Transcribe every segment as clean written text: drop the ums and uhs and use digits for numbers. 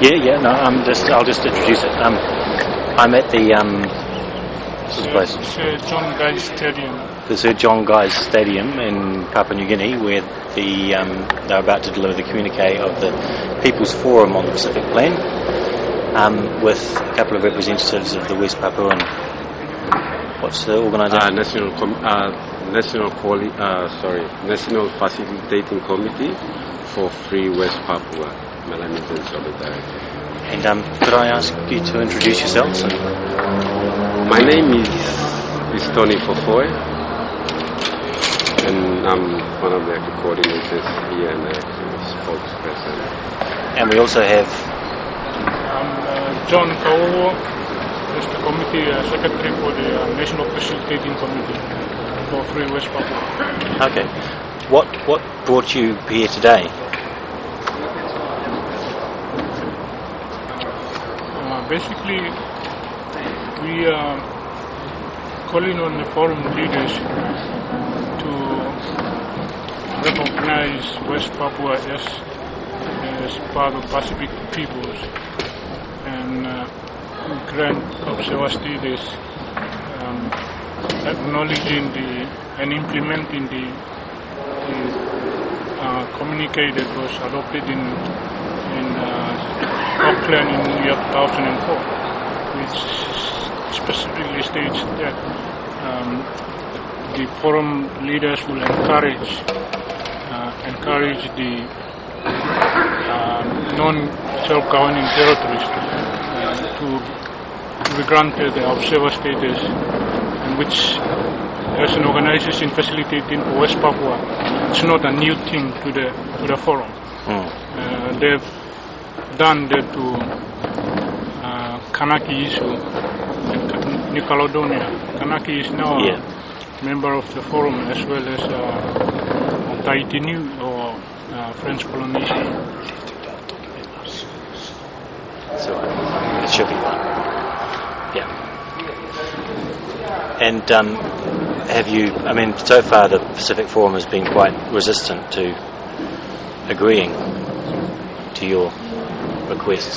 Yeah. No, I'll just introduce it. I'm at the what's this place? John Guy's Stadium. The Sir John Guy's Stadium in Papua New Guinea, where they're about to deliver the communique of the People's Forum on the Pacific Plan, with a couple of representatives of the West Papuan. What's the organisation? National Facilitating Committee for Free West Papua Melanesian Solidarity. And could I ask you to introduce yourselves? My name is Tony Fofoe, and I'm one of the coordinators here and the spokesperson. And we also have John Kauo, who's the committee secretary for the National Facilitating Committee for Free West Papua. Okay. What brought you here today? Basically, we are calling on the forum leaders to recognize West Papua as part of Pacific peoples and grant observer status, acknowledging and implementing the communique that was adopted in Auckland in the year 2004, which specifically states that the forum leaders will encourage the non-self-governing territories to be granted the observer status, and which, as an organization facilitating for West Papua, it's not a new thing to the forum. They've done that to Kanaki issue in New Caledonia. Kanaki is now a member of the forum, as well as Tahiti New or French Polynesia. So it should be one. Yeah. And have you? I mean, so far the Pacific Forum has been quite resistant to agreeing to your requests.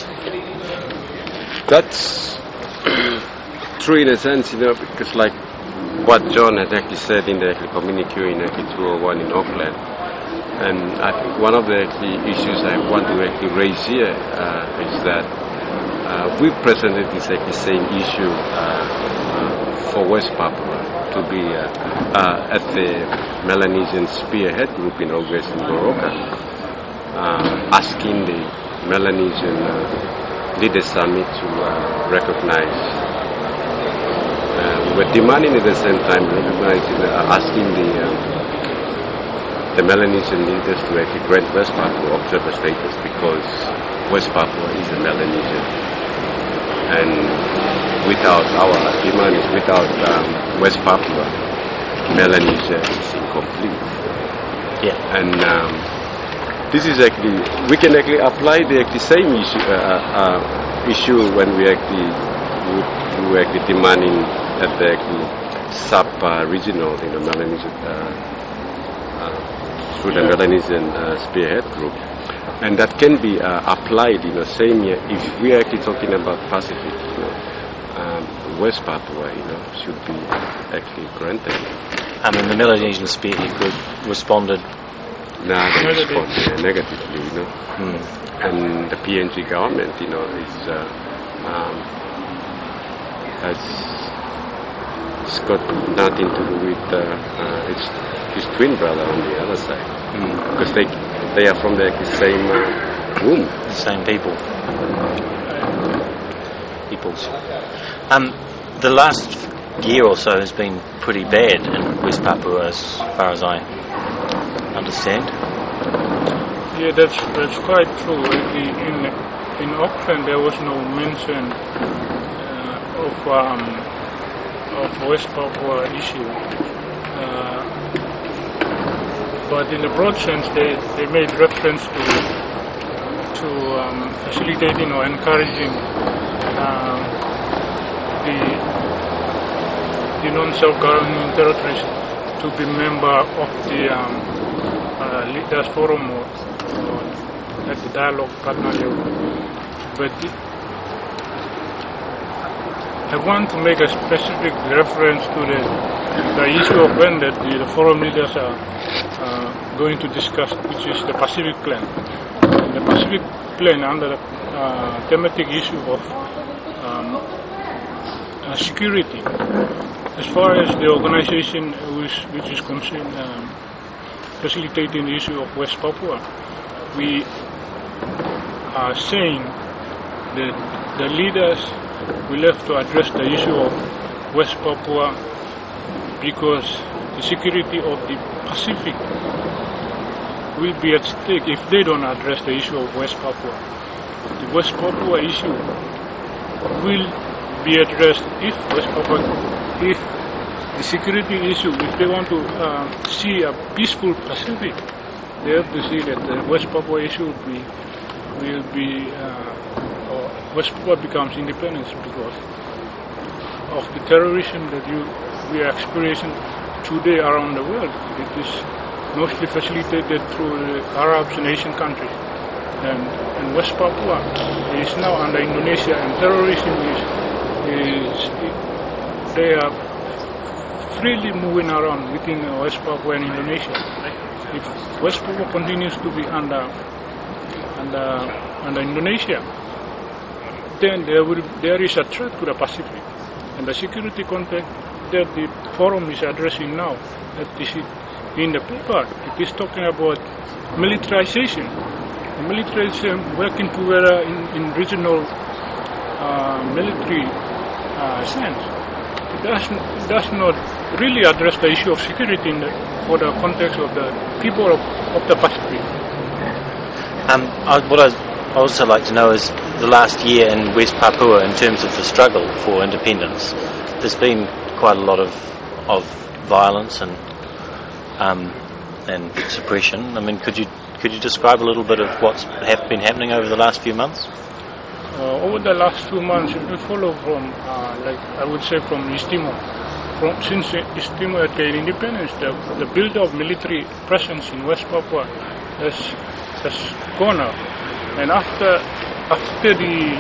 That's true in a sense, because like what John has actually said in the communique in 201 in Auckland, and I think one of the issues I want to actually raise here is that we presented this same issue for West Papua to be at the Melanesian Spearhead Group in August in Goroka, asking the Melanesian Leaders Summit to recognize. We're demanding at the same time asking the Melanesian leaders to actually grant West Papua observer status, because West Papua is a Melanesian, and without our demand is without West Papua, Melanesia is incomplete. Yeah. And this is actually, we can actually apply the same issue when we actually would actually demanding at the sub-regional, Melanesian through the Melanesian Spearhead Group, and that can be applied same year if we are actually talking about Pacific. West Papua, should be actually granted. I mean, the Melanesian Spearhead Group responded. No, they responded negatively, and the PNG government, has got nothing to do with his twin brother on the other side, because they are from the same womb, the same peoples. The last year or so has been pretty bad in West Papua, as far as I understand. Yeah, that's quite true. In Auckland, there was no mention of West Papua issue, but in the broad sense, they made reference to facilitating or encouraging the non-self-governing territories to be member of the Leaders Forum or at the dialogue partner level. but I want to make a specific reference to the issue of when that the forum leaders are going to discuss, which is the Pacific Plan. The Pacific Plan under the thematic issue of security. As far as the organization which is concerned facilitating the issue of West Papua, we are saying that the leaders will have to address the issue of West Papua because the security of the Pacific will be at stake if they don't address the issue of West Papua. The West Papua issue will be addressed if the security issue, if they want to see a peaceful Pacific, they have to see that the West Papua issue West Papua becomes independent because of the terrorism that we are experiencing today around the world. It is mostly facilitated through the Arab and Asian countries. And West Papua is now under Indonesia, and terrorism they are freely moving around within West Papua and Indonesia. If West Papua continues to be under Indonesia, then there is a threat to the Pacific. And the security context that the forum is addressing now, that is in the paper, it is talking about militarization. Militarization working together in regional military sense. It does not really address the issue of security for the context of the people of the Pacific. What I'd also like to know is the last year in West Papua in terms of the struggle for independence. There's been quite a lot of violence and suppression. I mean, could you describe a little bit of what's been happening over the last few months? Over the last 2 months, if we follow from, I would say from East Timor, since East Timor attained independence, the build of military presence in West Papua has gone up. And after the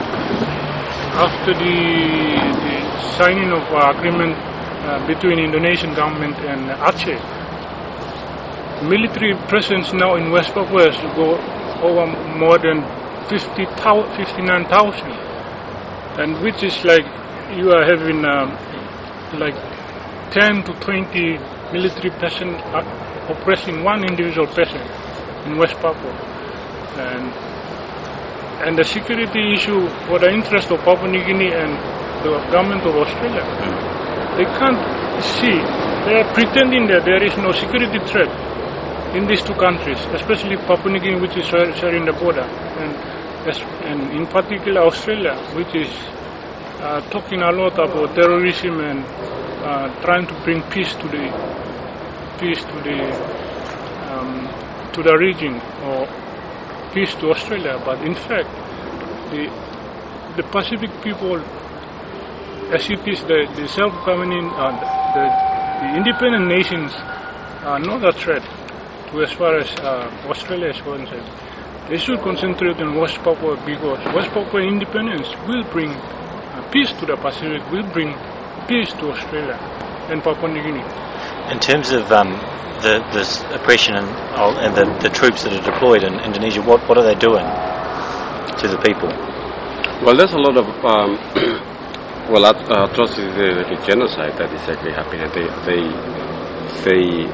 signing of agreement between Indonesian government and Aceh, military presence now in West Papua has go over more than 59,000, and which is like you are having like 10 to 20 military person oppressing one individual person in West Papua. And the security issue for the interest of Papua New Guinea and the government of Australia, they can't see, they are pretending that there is no security threat in these two countries, especially Papua New Guinea, which is sharing the border, and in particular Australia, which is talking a lot about terrorism and trying to bring peace to the region, or peace to Australia. But in fact, the Pacific people, as it is the self-governing, the independent nations, are not a threat to as far as Australia is concerned. They should concentrate on West Papua, because West Papua independence will bring peace to the Pacific, will bring peace to Australia and Papua New Guinea. In terms of this oppression and the troops that are deployed in Indonesia, what are they doing to the people? Well, there's a lot of atrocities, like genocide that is actually happening. They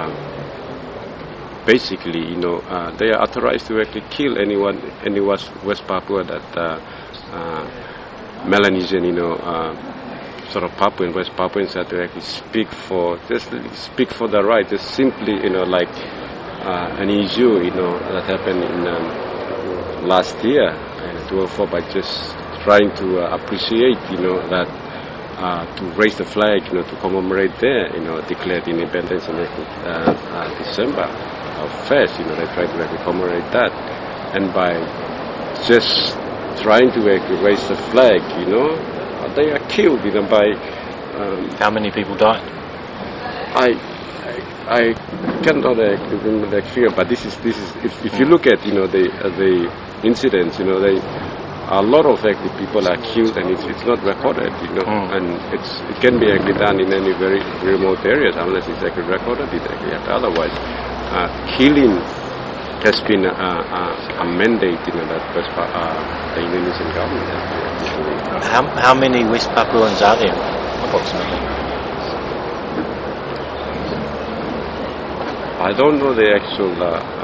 basically, they are authorized to actually kill anyone West Papua that Melanesian, sort of Papuan, West Papuans that to actually speak for the right. It's simply, like an issue, that happened in last year, 2004, by just trying to appreciate, that to raise the flag, to commemorate their, declared independence in December of 1st, they tried to actually commemorate that, and by just trying to actually raise the flag, they are killed, by. How many people died? I cannot remember the figure, but this is if you look at the incidents, a lot of actually people are killed and it's not recorded, and it can be actually done in any very remote areas unless it's actually recorded. It actually otherwise, killing has been a mandate that the Indonesian government has been doing. How many West Papuans are there, approximately? I don't know the actual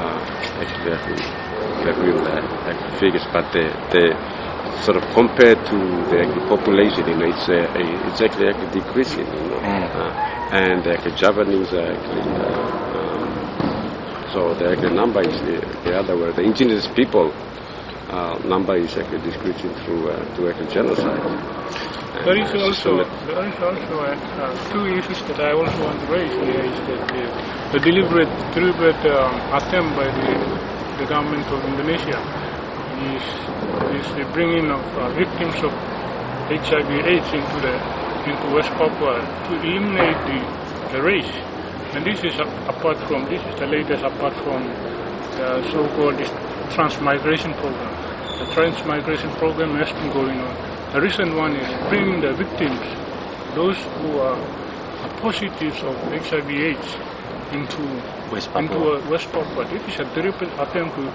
real figures, but the sort of compared to the population, it's actually decreasing, and the Japanese are actually. So the number is the other way. The indigenous people number is actually decreasing through actual genocide. There is also two issues that I also want to raise here. Is that the deliberate attempt by the government of Indonesia is the bringing of victims of HIV/AIDS into West Papua to eliminate the race. And this is the latest apart from the so-called transmigration program. The transmigration program has been going on. The recent one is bringing the victims, those who are positives of HIV/AIDS, into West Papua. This is a deliberate attempt to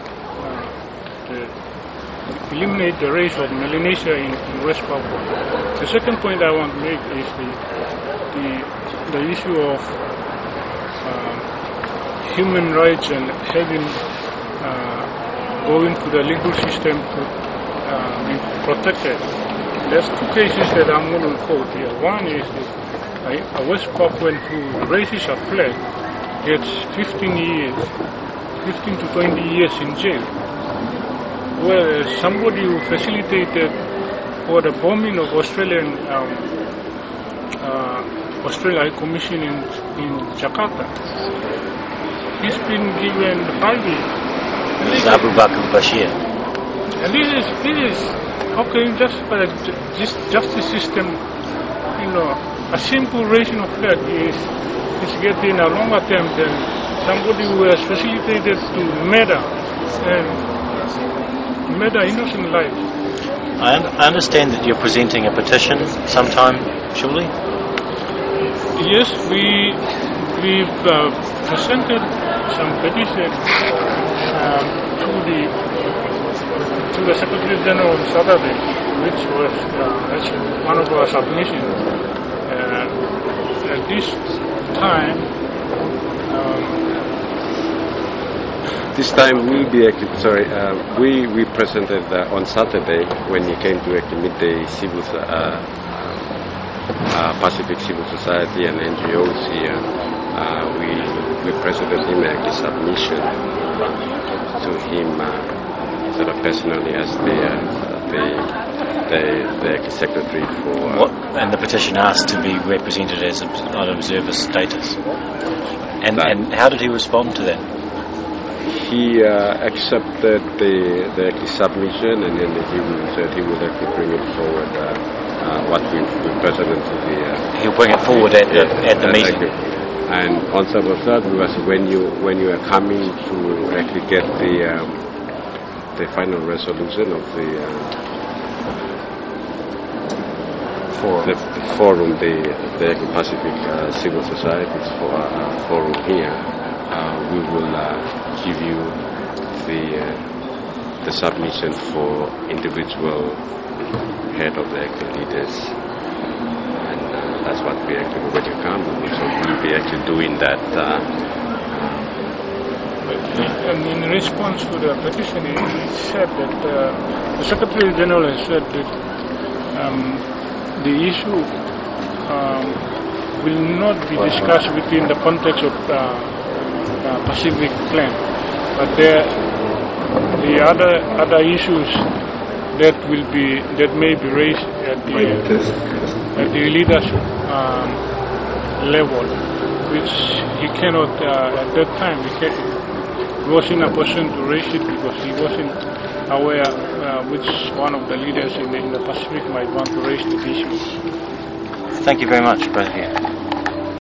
eliminate the race of Melanesia in West Papua. The second point I want to make is the issue of human rights and having going to the legal system to be protected. There's two cases that I'm going to quote here. One is a West Papuan who raises a flag gets 15 to 20 years in jail. Well, somebody who facilitated for the bombing of Australian High Commission in Jakarta, he's been given 5 years. It's Abu Bakr Bashir. And this is okay. Just for the justice system, a simple raising of flag is getting a longer term than somebody who has facilitated to murder innocent lives. I understand that you're presenting a petition sometime, surely? Yes, we've presented some petition to the Secretary General on Saturday, which was one of our submissions. At this time, this time we'll be actually, sorry, we presented on Saturday when he came to actually meet the civil Pacific Civil Society and NGOs here. We presented him a submission to him sort of personally as the secretary for. And the petition asked to be represented as on observer status. And how did he respond to that? He accepted the submission, and then he said he would actually bring it forward. What we presented to the. He'll bring it forward at the meeting. And on top of that, was when you are coming to actually get the final resolution of the forum, the Pacific Civil Societies forum here, we will give you the submission for individual head of the active leaders, and that's what we actually when you come. So we'll be actually doing that. And in response to the petition, it said that the Secretary General has said that the issue will not be discussed within the context of Pacific Plan, but the other issues that may be raised at the leadership level, which he cannot at that time. He wasn't a person to raise it because he wasn't aware which one of the leaders in the Pacific might want to raise the issue. Thank you very much, both of you.